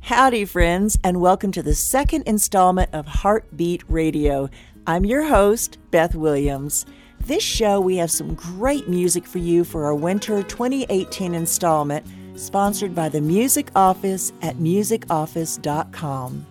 Howdy, friends, and welcome to the second installment of Heartbeat Radio. I'm your host, Beth Williams. This show, we have some great music for you for our winter 2018 installment, sponsored by the Music Office at musicoffice.com.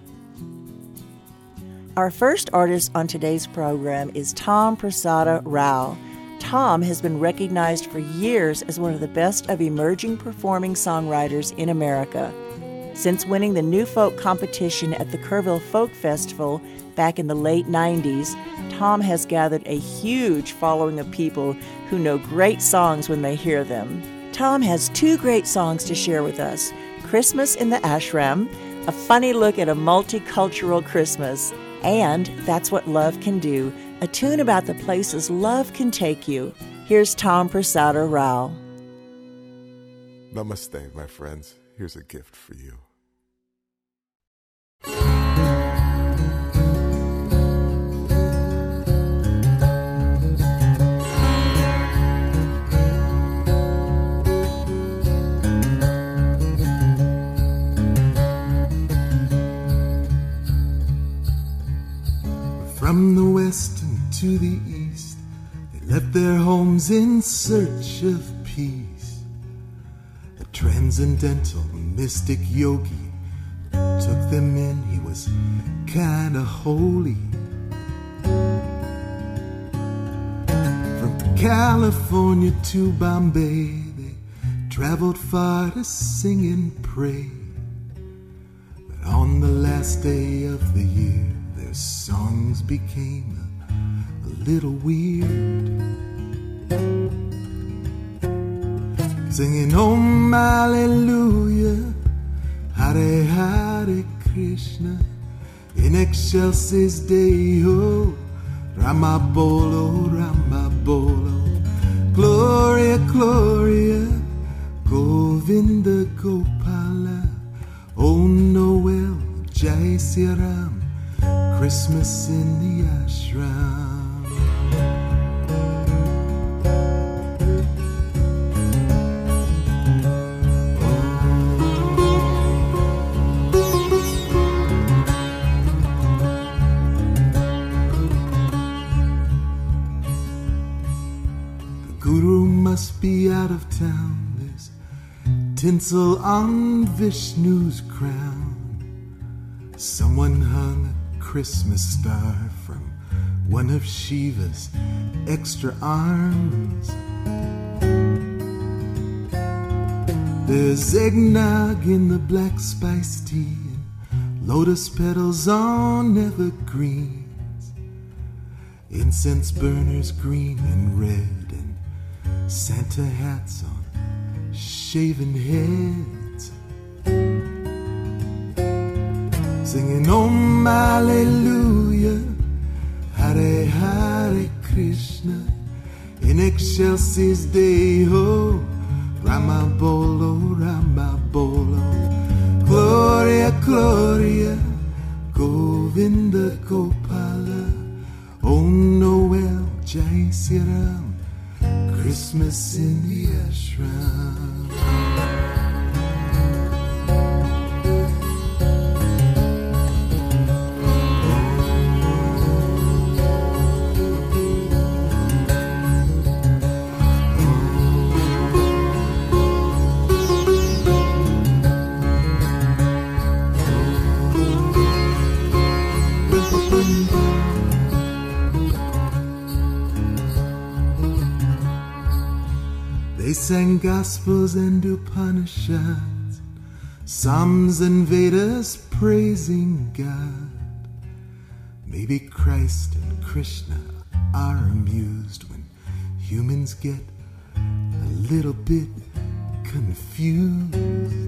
Our first artist on today's program is Tom Prasada Rao. Tom has been recognized for years as one of the best of emerging performing songwriters in America. Since winning the New Folk competition at the Kerrville Folk Festival back in the late 90s, Tom has gathered a huge following of people who know great songs when they hear them. Tom has two great songs to share with us: Christmas in the Ashram, a funny look at a multicultural Christmas, and That's What Love Can Do, a tune about the places love can take you. Here's Tom Prasada Rao. Namaste, my friends. Here's a gift for you. From the west and to the east, they left their homes in search of peace. A transcendental mystic yogi took them in, he was kinda holy. From California to Bombay, they traveled far to sing and pray. But on the last day of the year, their songs became a little weird. Singing Om Hallelujah, Hare Hare Krishna, in excelsis Deo, Rama Bolo, Rama Bolo, Gloria, Gloria, Govinda Gopala, O Noel, Jai Sri Ram, Christmas in the ashram. Must be out of town. There's tinsel on Vishnu's crown. Someone hung a Christmas star from one of Shiva's extra arms. There's eggnog in the black spiced tea and lotus petals on evergreens, incense burners green and red, Santa hats on shaven heads, singing Om Hallelujah, Hare Hare Krishna, in excelsis Deo, Rama Bolo, Rama Bolo, Gloria, Gloria, Govinda Gopala, O Noel, Jai Sri Ram, Christmas in the ashram. They sang Gospels and Upanishads, Psalms and Vedas praising God. Maybe Christ and Krishna are amused when humans get a little bit confused.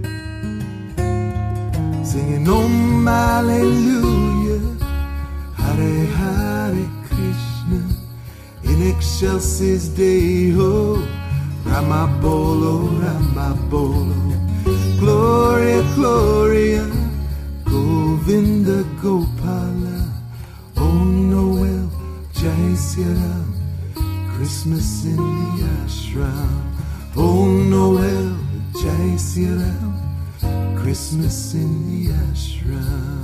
Singing Om Hallelujah, Hare Hare Krishna, in excelsis Deo, Rama Bolo, Rama Bolo, Gloria, Gloria, Govinda Gopala, O Noel, Jai Sri Ram, Christmas in the ashram. O Noel, Jai Sri Ram, Christmas in the ashram.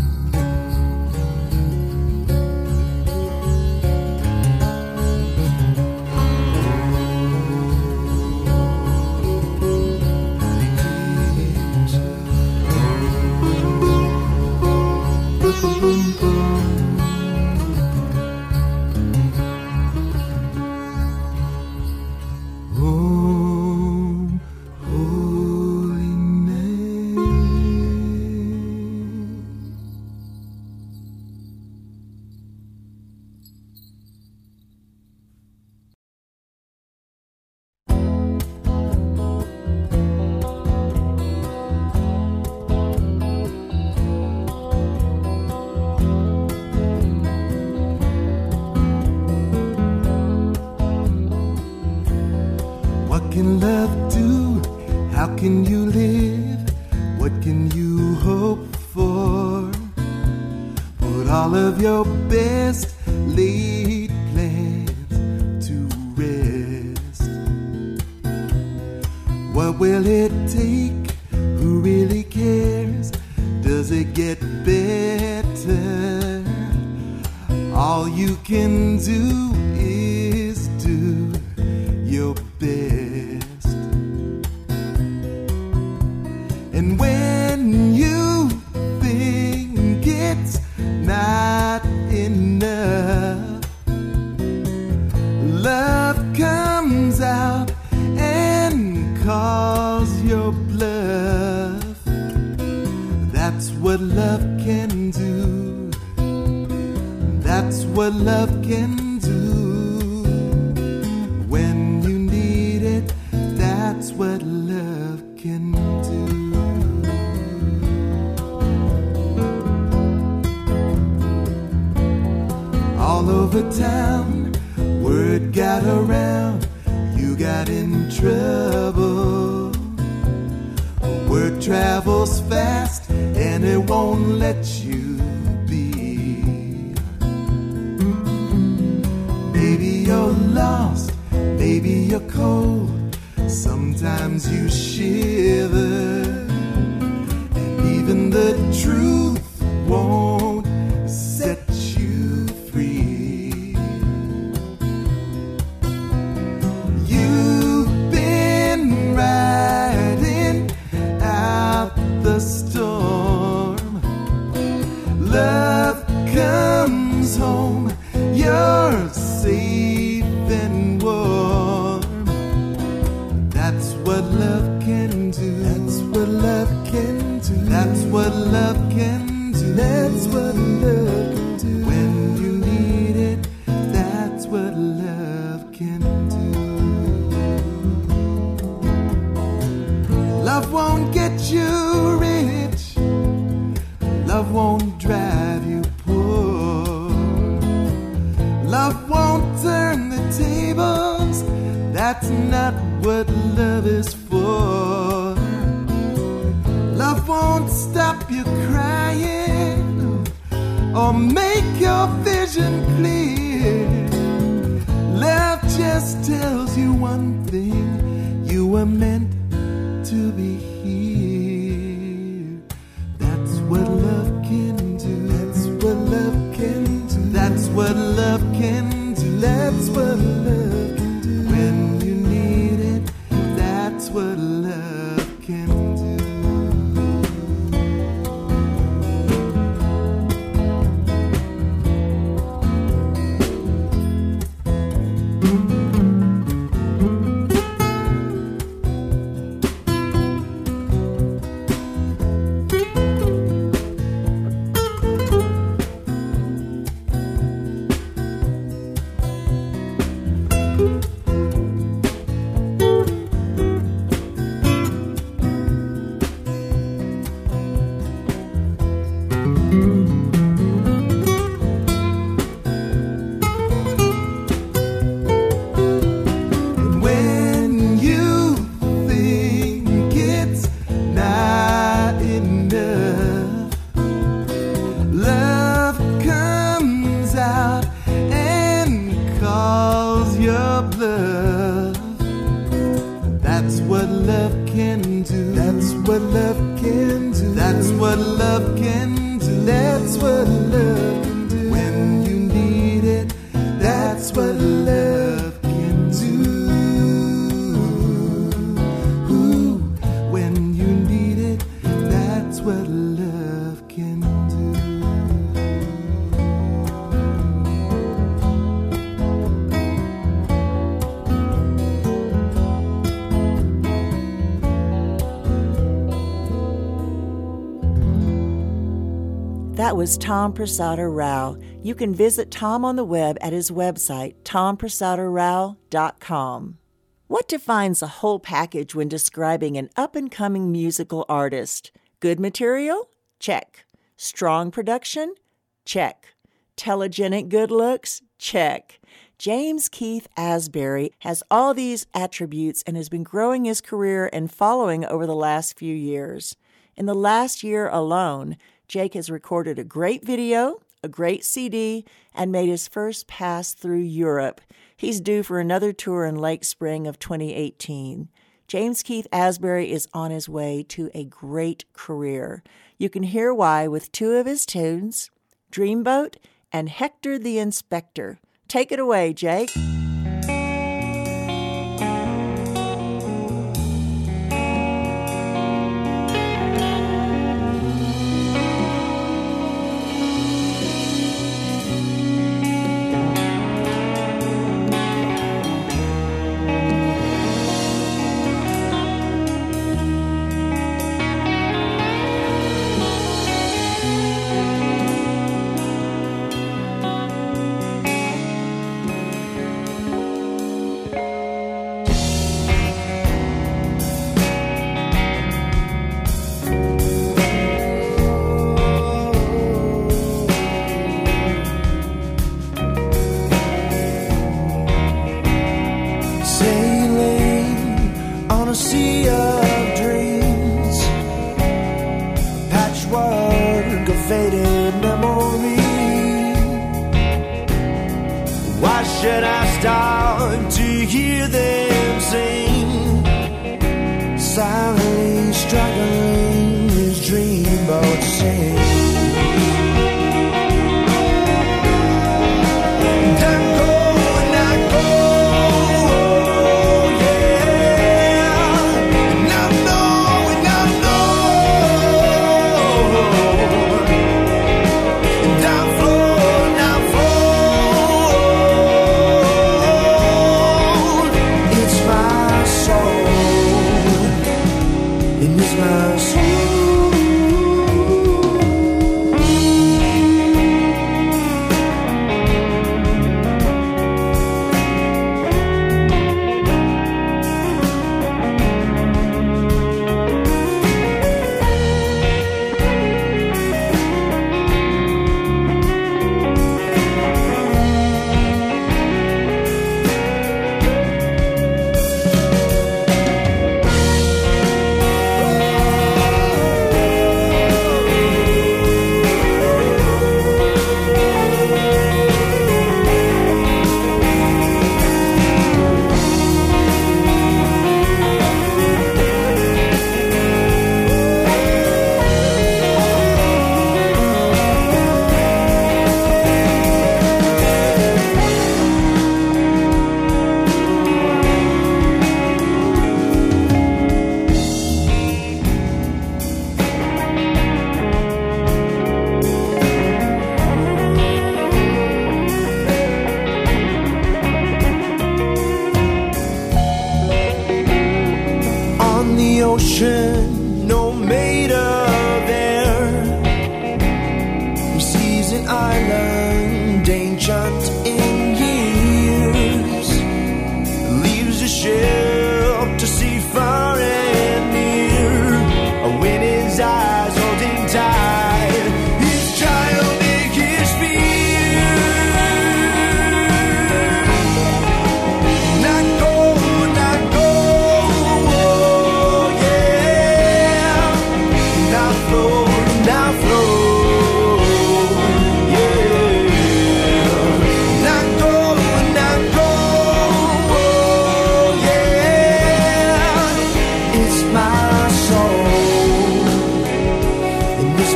Can love do? How can you live? What can you hope for? Put all of your best laid plans to rest. What will it take? Who really cares? Does it get better? All you can do is do your best. And when you think it's not enough, love comes out and calls your bluff. That's what love can do. That's what love can do. When you need it, that's what love can do. All over town, word got around, you got in trouble. Word travels fast and it won't let you be. Maybe you're lost, maybe you're cold, sometimes you shiver, and even the truth won't set you free. You've been riding out the storm. Love comes home, you're safe and warm. That's what love can do. That's what love can do. That's what love can do. That's what love can do. When you need it, that's what love can do. Love won't get you rich. Love won't drive you poor. Love won't turn the tables. That's not what love is for. Love won't stop you crying or make your vision clear. Love just tells you one thing: you were meant to be here. That's what love can do. That's what love can do. That's what love can do. That's what love can do. When you need it, that's what love can do. can do. That's what love can do. That's what love can do. When you need it, that's what love can do. Ooh, when you need it, that's what love can do. That was Tom Prasada Rao. You can visit Tom on the web at his website, tomprasadarao.com. What defines a whole package when describing an up-and-coming musical artist? Good material? Check. Strong production? Check. Telegenic good looks? Check. James Keith Asbury has all these attributes and has been growing his career and following over the last few years. In the last year alone, Jake has recorded a great video, a great CD, and made his first pass through Europe. He's due for another tour in late spring of 2018. James Keith Asbury is on his way to a great career. You can hear why with two of his tunes, Dreamboat and Hector the Inspector. Take it away, Jake.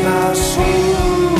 my soul.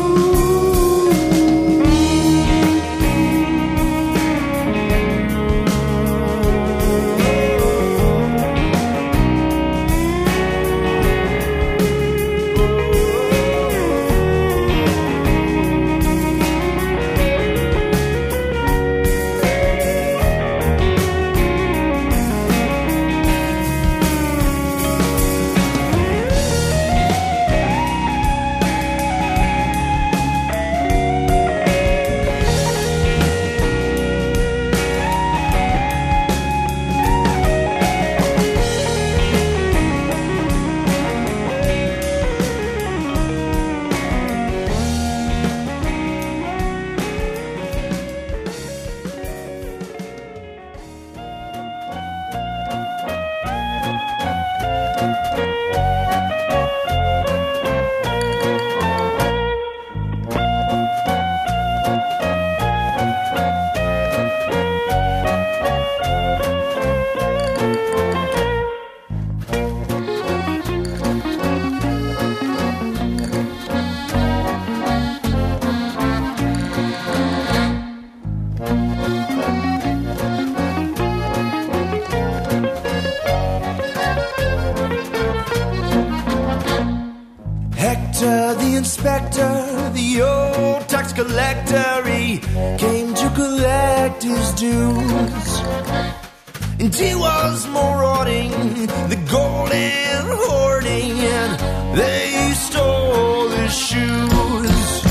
Hector the inspector, the old tax collector, he came to collect his dues. And he was marauding the gold and hoarding, and they stole his shoes.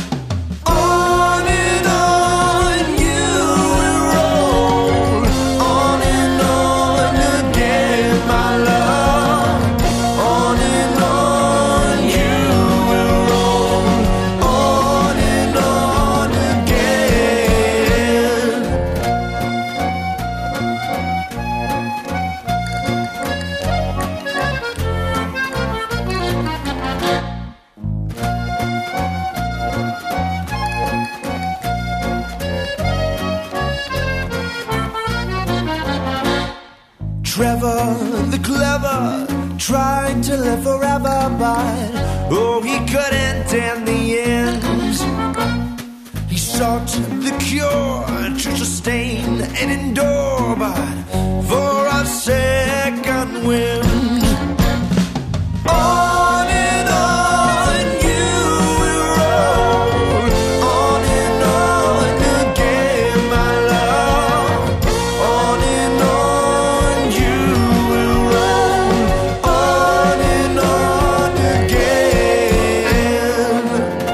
On and on you will roll, on and on again, my love. On and on you will roll, on and on again. Trevor the clever tried to live forever, but oh, he couldn't in the end. He sought the cure to sustain and endure, but for a second wind. On and on you will roll, on and on again, my love. On and on you will roll, on and on again.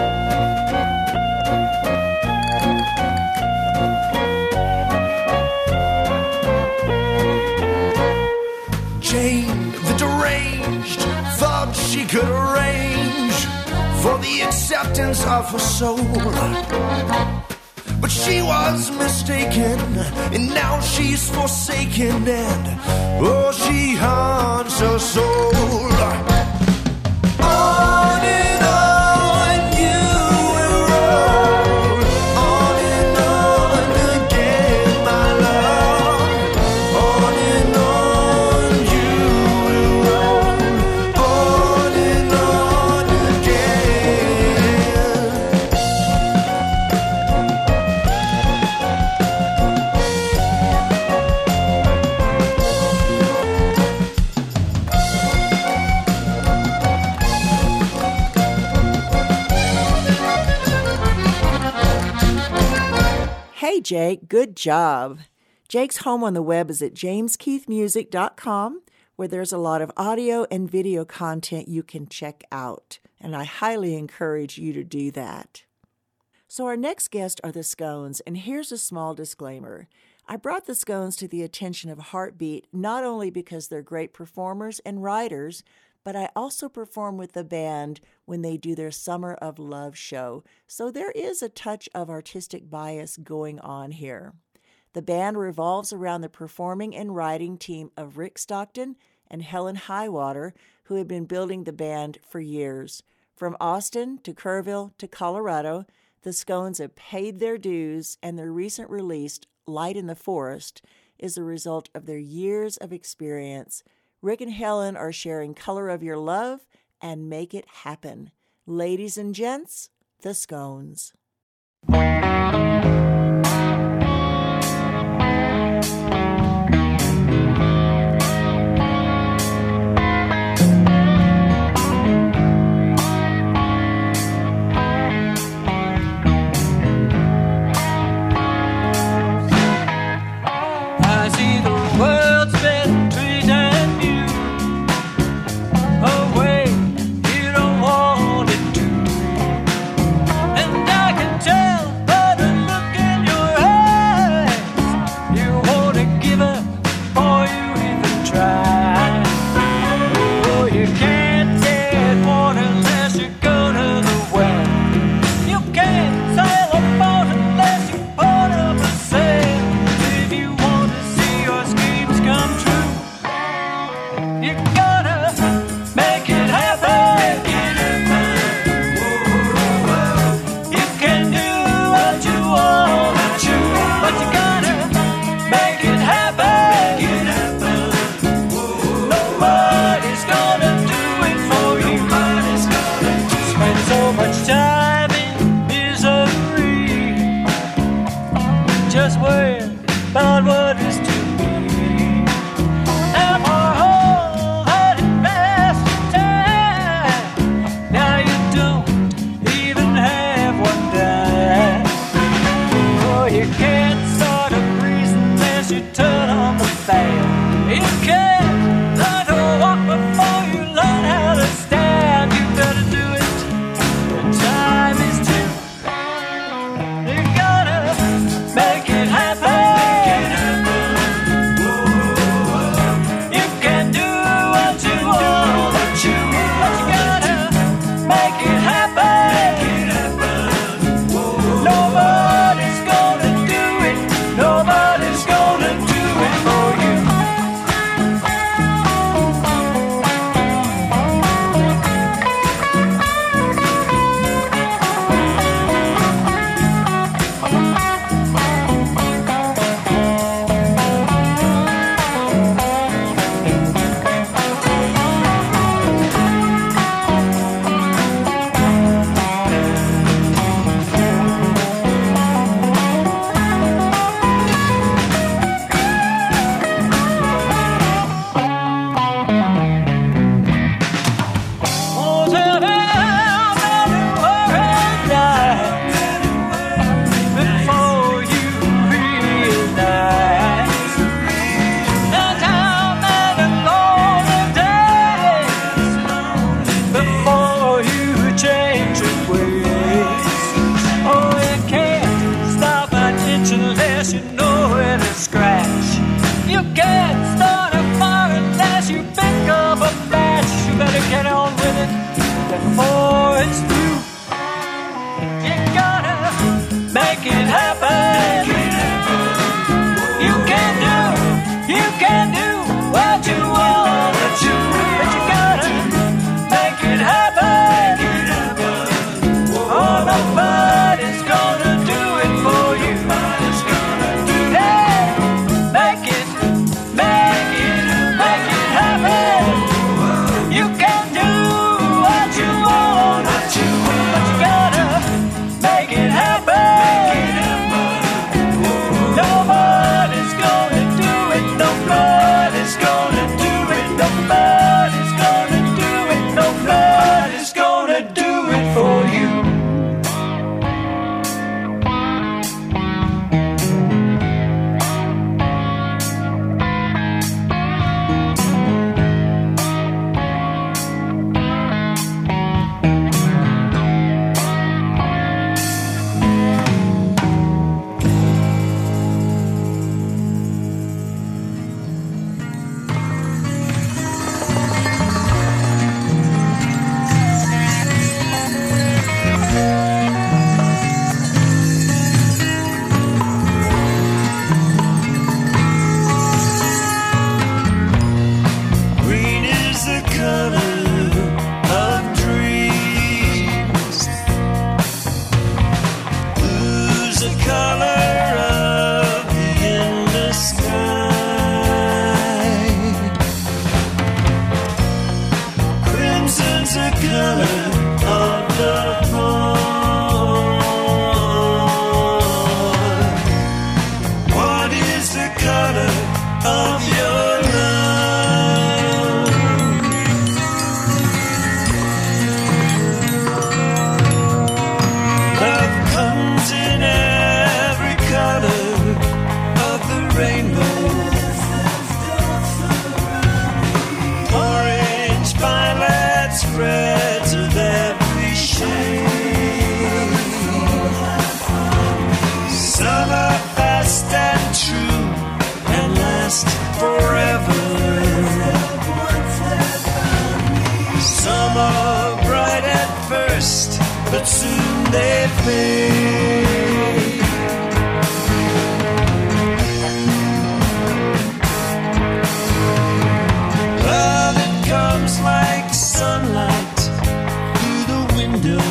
Jane the deranged thought she could arrange for the acceptance of her soul, but she was mistaken, and now she's forsaken, and oh, she haunts her soul. On and on you will roll, on and on again, my love. On and on you will roll, on and on again. Hey, Jake, good job. Jake's home on the web is at jameskeithmusic.com, where there's a lot of audio and video content you can check out, and I highly encourage you to do that. So our next guest are the Scones, and here's a small disclaimer. I brought the Scones to the attention of Heartbeat not only because they're great performers and writers, but I also perform with the band when they do their Summer of Love show, so there is a touch of artistic bias going on here. The band revolves around the performing and writing team of Rick Stockton and Helen Highwater, who have been building the band for years. From Austin to Kerrville to Colorado, the Scones have paid their dues, and their recent release, Light in the Forest, is a result of their years of experience. Rick and Helen are sharing Color of Your Love and Make It Happen. Ladies and gents, the Scones. color of the horn. What is the color of your love? Love comes in every color of the rainbow. Orange, violets, reds of every shade. Some are fast and true and last forever. Some are bright at first, but soon they fade. Love, it comes like sunlight through the window.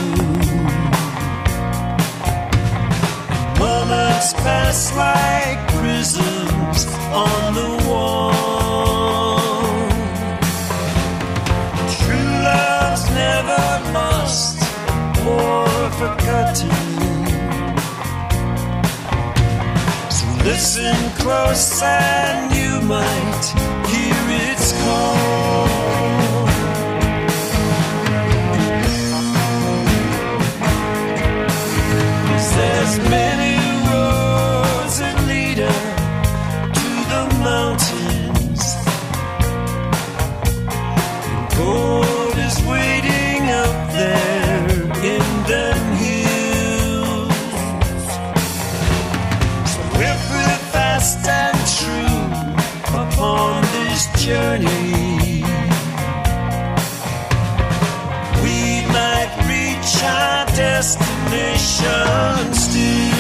Moments pass like prisms on the wall. True love's never lost or forgotten. So listen close and you might hear its call. There's many roads that lead up to the mountains. Gold is waiting up there in them hills. So if we're fast and true upon this journey, we might reach our destination still.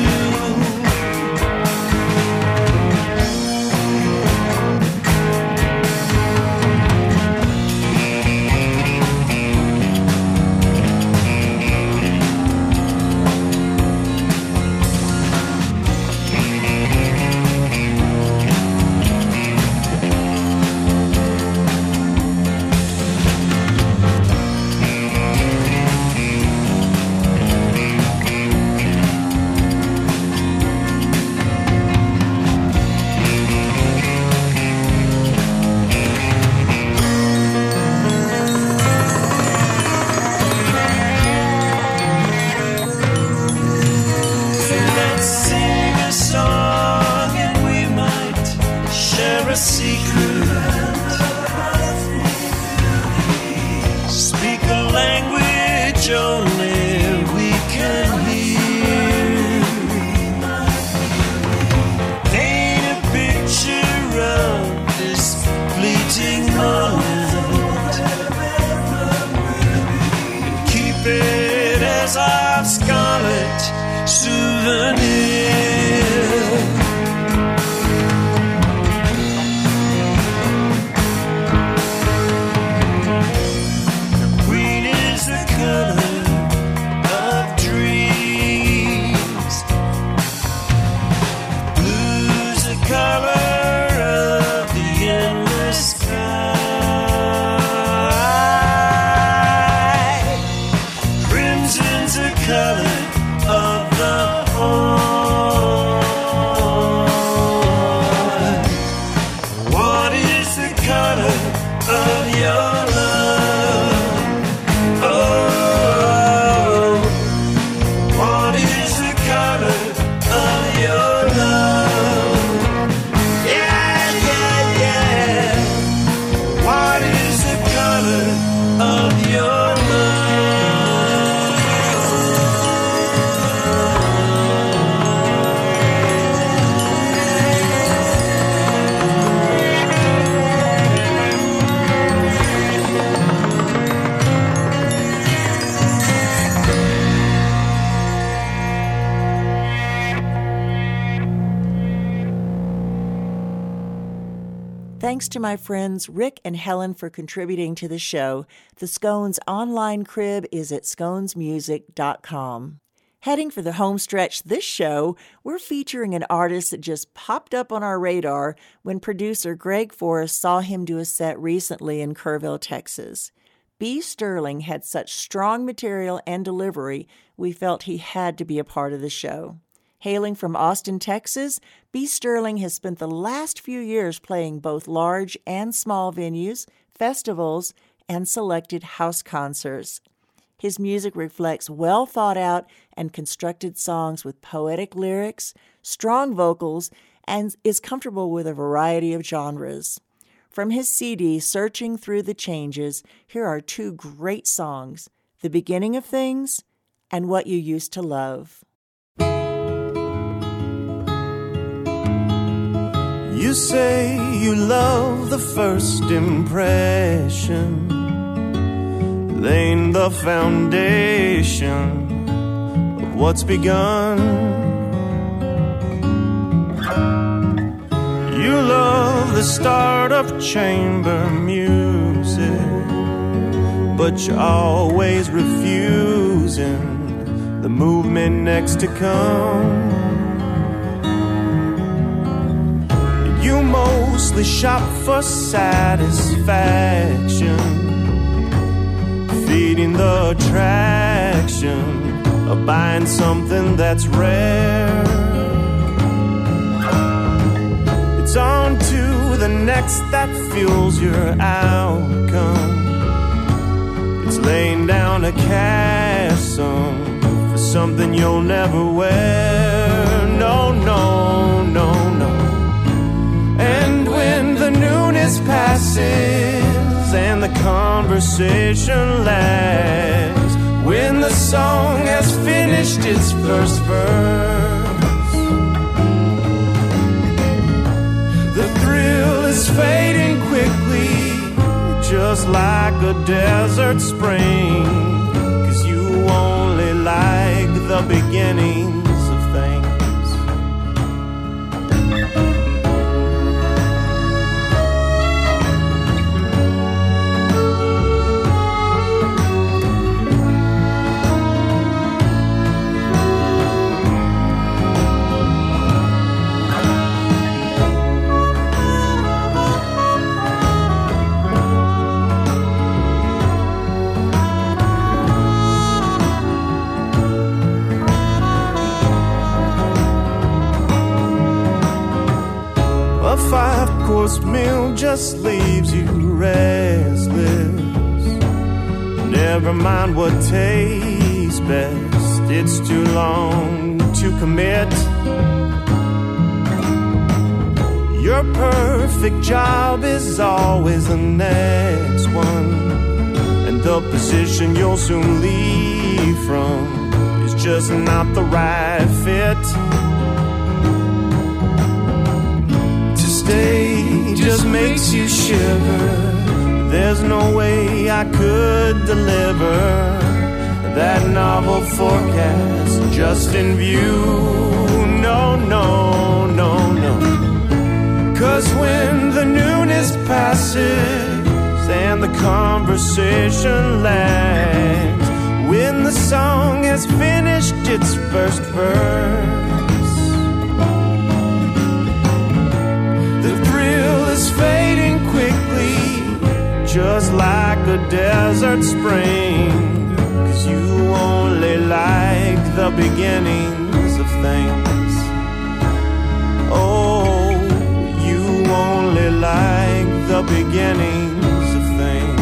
A secret. Speak a language only we can hear. Paint a picture of this fleeting moment and keep it as our scarlet souvenir. Thanks to my friends Rick and Helen for contributing to the show. The Scones online crib is at sconesmusic.com. Heading for the home stretch this show, we're featuring an artist that just popped up on our radar when producer Greg Forrest saw him do a set recently in Kerrville, Texas. B. Sterling had such strong material and delivery, we felt he had to be a part of the show. Hailing from Austin, Texas, B. Sterling has spent the last few years playing both large and small venues, festivals, and selected house concerts. His music reflects well-thought-out and constructed songs with poetic lyrics, strong vocals, and is comfortable with a variety of genres. From his CD, Searching Through the Changes, here are two great songs, The Beginning of Things and What You Used to Love. You say you love the first impression, laying the foundation of what's begun. You love the start of chamber music, but you're always refusing the movement next to come. You mostly shop for satisfaction, feeding the attraction of buying something that's rare. It's on to the next that fuels your outcome. It's laying down a cash sum for something you'll never wear. No, no, no, no. And when the newness passes and the conversation lags, when the song has finished its first verse, the thrill is fading quickly, just like a desert spring, 'cause you only like the beginnings of things. A 5-course meal just leaves you restless. Never mind what tastes best, it's too long to commit. Your perfect job is always the next one, and the position you'll soon leave from is just not the right fit. Just makes you shiver. There's no way I could deliver that novel forecast just in view. No, no, no, no. 'Cause when the newness passes and the conversation lags, when the song has finished its first verse, fading quickly, just like a desert spring, 'cause you only like the beginnings of things. Oh, you only like the beginnings of things.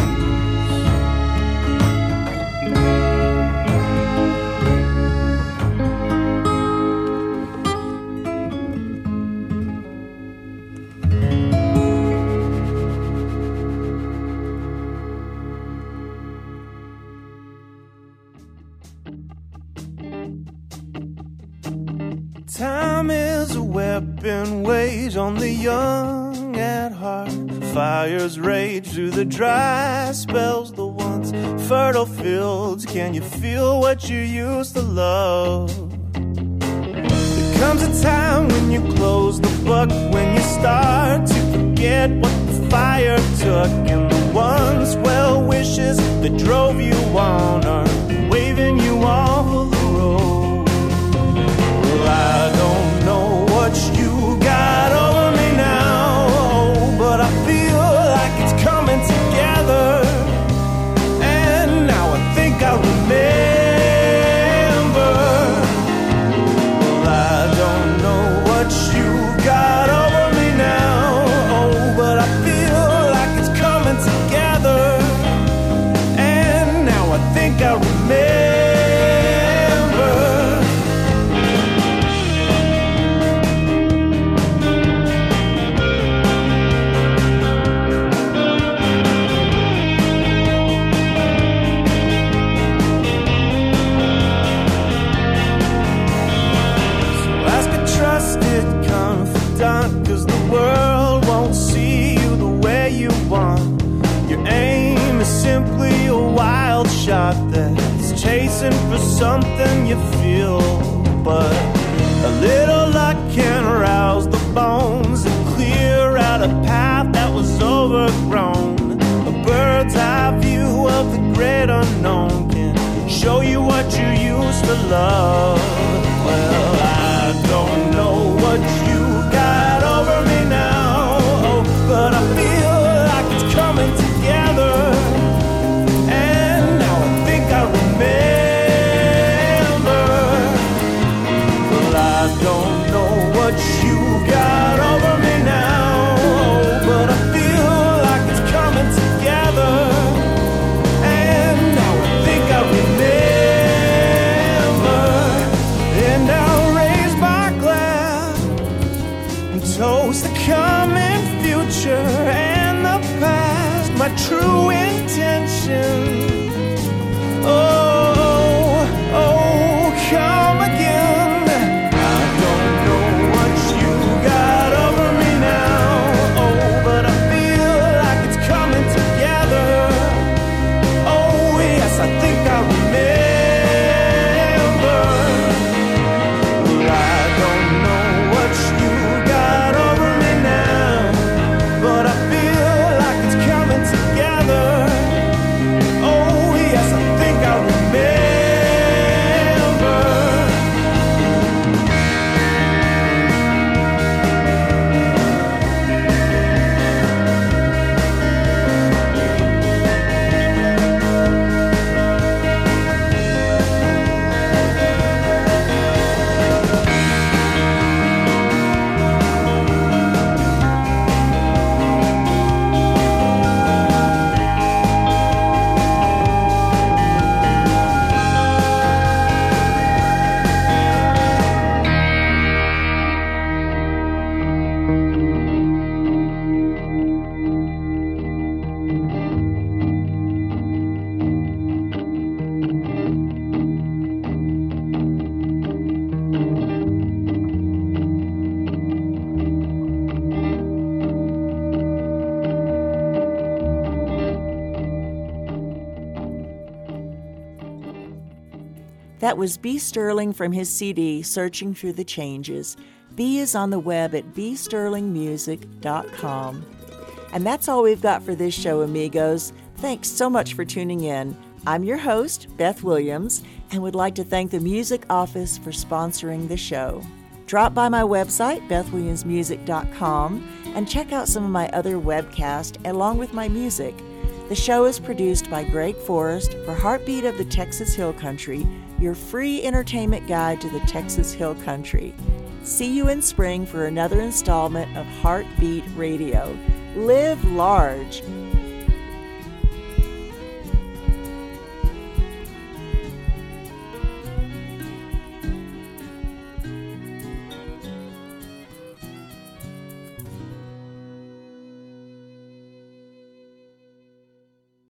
Time is a weapon waged on the young at heart. Fires rage through the dry spells, the once fertile fields. Can you feel what you used to love? There comes a time when you close the book, when you start to forget what the fire took, and the once well wishes that drove you on are waving you off of the road. I don't know what you got over me now, but I feel like it's coming together. that's chasing for something you feel. But a little luck can rouse the bones and clear out a path that was overgrown. A bird's eye view of the great unknown can show you what you used to love. Well, I don't know what you got over me now, oh, but I feel like it's coming together. And now I think I remember. Well, I don't know what you got over me now, oh, but I feel like it's coming together. And now I think I remember. And I'll raise my glass and toast the coming future and the past, my true intention. Oh, oh, come again. I don't know what you got over me now, oh, but I feel like it's coming together. Oh, yes, I think I remember. Well, I don't know what you got over me now, but I feel like it's coming together. Oh, yes, I think I remember. That was B. Sterling from his CD, Searching Through the Changes. B is on the web at bsterlingmusic.com. And that's all we've got for this show, amigos. Thanks so much for tuning in. I'm your host, Beth Williams, and would like to thank the Music Office for sponsoring the show. Drop by my website, bethwilliamsmusic.com, and check out some of my other webcasts along with my music. The show is produced by Greg Forrest for Heartbeat of the Texas Hill Country, your free entertainment guide to the Texas Hill Country. See you in spring for another installment of Heartbeat Radio. Live large.